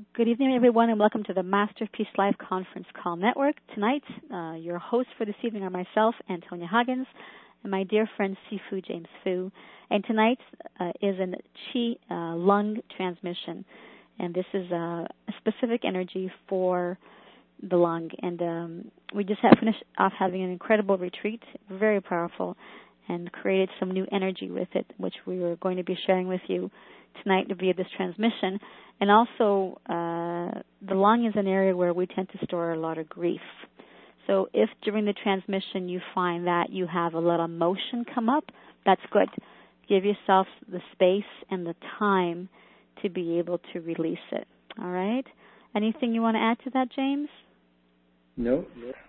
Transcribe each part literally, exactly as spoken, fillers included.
Good evening, everyone, and welcome to the Masterpiece Live Conference Call Network. Tonight, uh, your hosts for this evening are myself, Antonia Huggins, and my dear friend, Sifu James Fu. And tonight uh, is a Qi uh, lung transmission, and this is a, a specific energy for the lung. And um, we just have finished off having an incredible retreat, very powerful, and created some new energy with it, which we were going to be sharing with you tonight via this transmission. And also, uh, the lung is an area where we tend to store a lot of grief. So if during the transmission you find that you have a lot of emotion come up, that's good. Give yourself the space and the time to be able to release it. All right? Anything you want to add to that, James? No.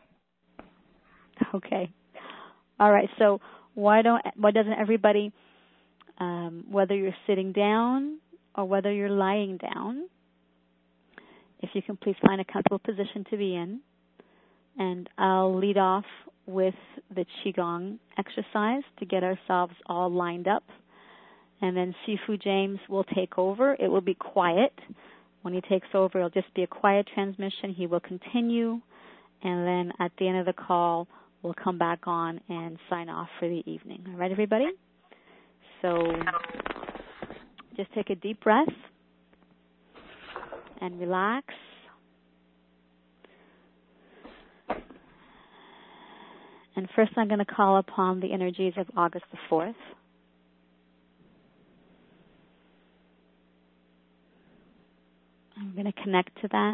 Okay. All right. So why don't why doesn't everybody, um, whether you're sitting down or whether you're lying down, if you can please find a comfortable position to be in. And I'll lead off with the Qigong exercise to get ourselves all lined up. And then Sifu James will take over. It will be quiet. When he takes over, it'll just be a quiet transmission. He will continue. And then at the end of the call, we'll come back on and sign off for the evening. All right, everybody? So just take a deep breath and relax. And first I'm going to call upon the energies of August the fourth. I'm going to connect to that.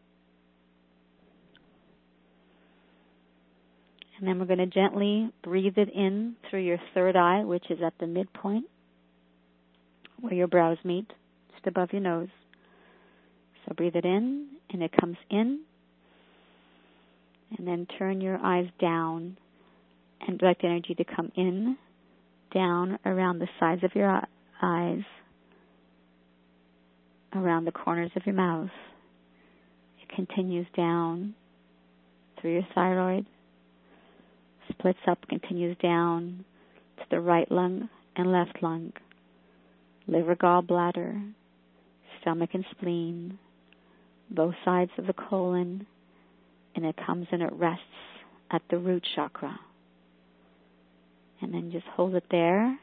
And then we're going to gently breathe it in through your third eye, which is at the midpoint, where your brows meet, just above your nose. So breathe it in, and it comes in. And then turn your eyes down and direct energy to come in, down around the sides of your eyes, around the corners of your mouth. It continues down through your thyroid, splits up, continues down to the right lung and left lung, liver, gallbladder, stomach and spleen, both sides of the colon, and it comes and it rests at the root chakra. And then just hold it there,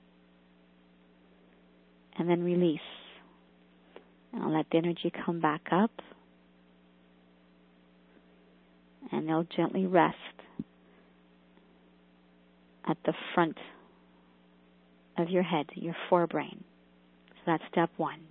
and then release. And I'll let the energy come back up, and they'll gently rest at the front of your head, your forebrain. So that's step one.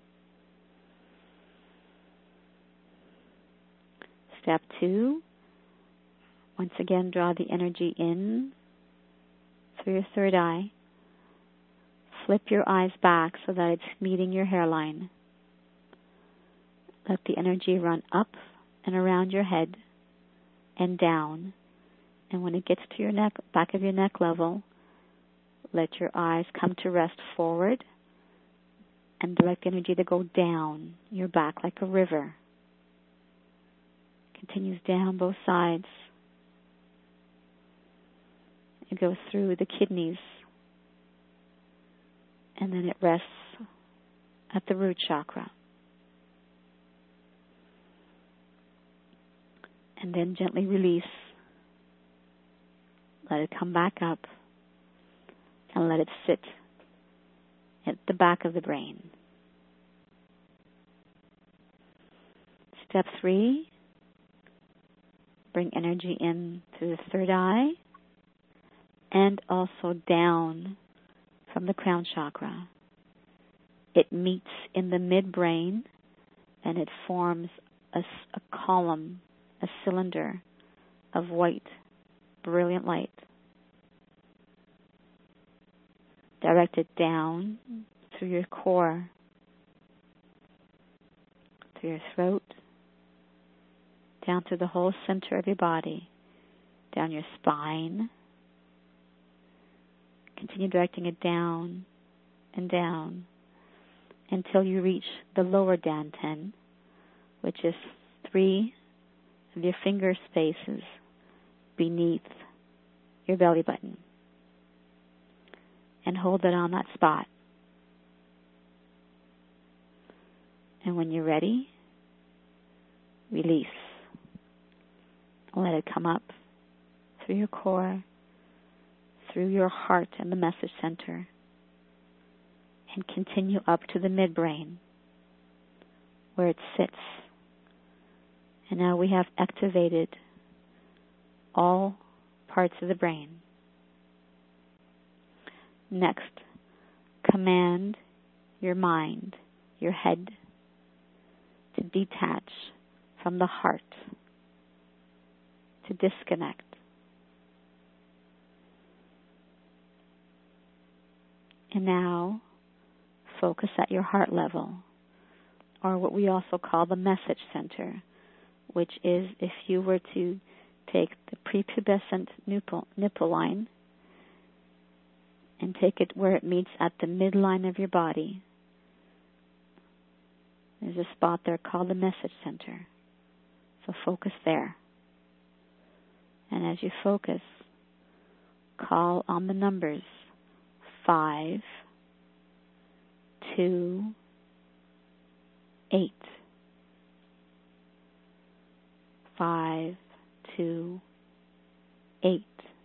Step two, once again, draw the energy in through your third eye. Flip your eyes back so that it's meeting your hairline. Let the energy run up and around your head and down. And when it gets to your neck, back of your neck level, let your eyes come to rest forward and direct energy to go down your back like a river. Continues down both sides. It goes through the kidneys, and then it rests at the root chakra. And then gently release. Let it come back up, and let it sit at the back of the brain. Step three, bring energy in through the third eye and also down from the crown chakra. It meets in the midbrain, and it forms a, a column, a cylinder of white, brilliant light. Direct it down through your core, through your throat, down through the whole center of your body, down your spine. Continue directing it down and down until you reach the lower dantian, which is three of your finger spaces beneath your belly button. And hold it on that spot. And when you're ready, release. Let it come up through your core, through your heart and the message center, and continue up to the midbrain where it sits. And now we have activated all parts of the brain. Next, command your mind, your head, to detach from the heart, to disconnect. And now, focus at your heart level, or what we also call the message center, which is if you were to take the prepubescent nipple, nipple line and take it where it meets at the midline of your body. There's a spot there called the message center. So focus there. And as you focus, call on the numbers five, two, eight. Five, two, eight.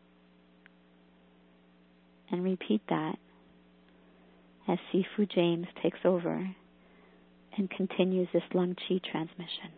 And repeat that as Sifu James takes over and continues this lung chi transmission.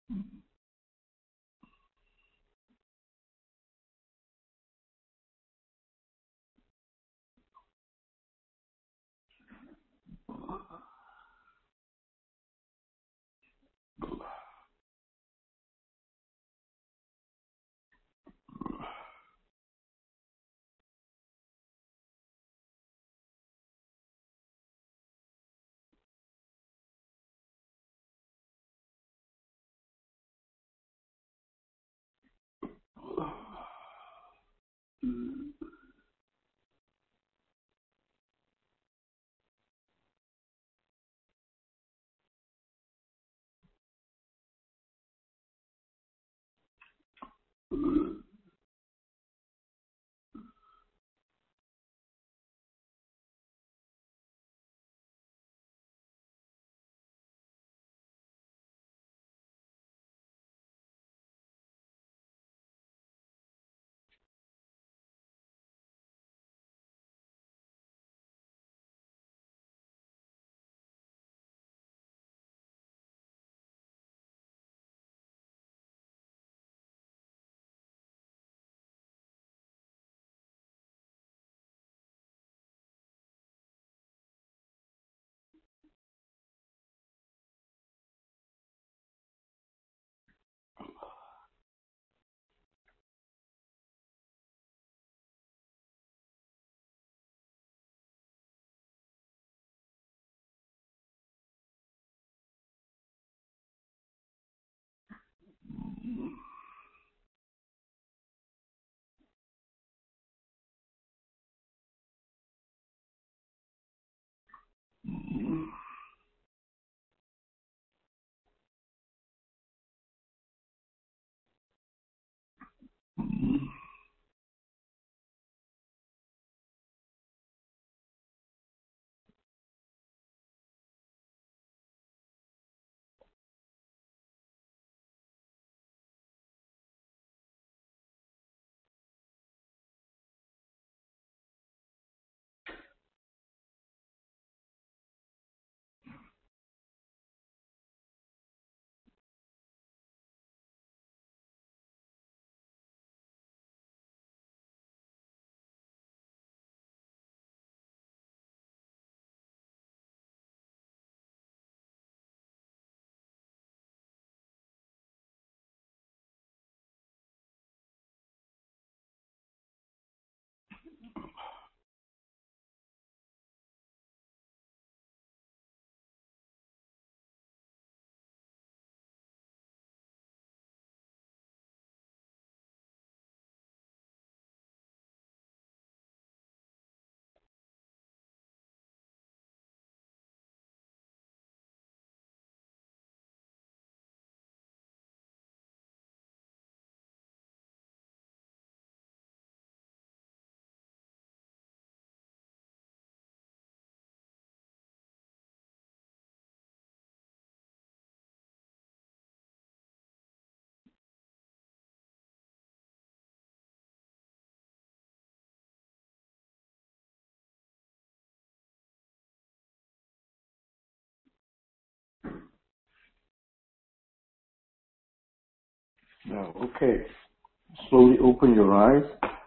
Now, okay. Slowly open your eyes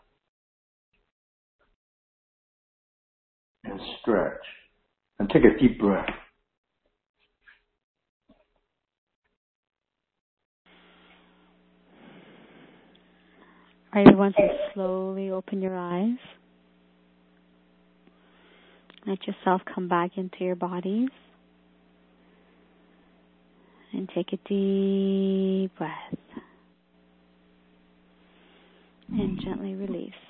and stretch. And take a deep breath. Are you want to slowly open your eyes? Let yourself come back into your bodies. And take a deep breath. And gently release.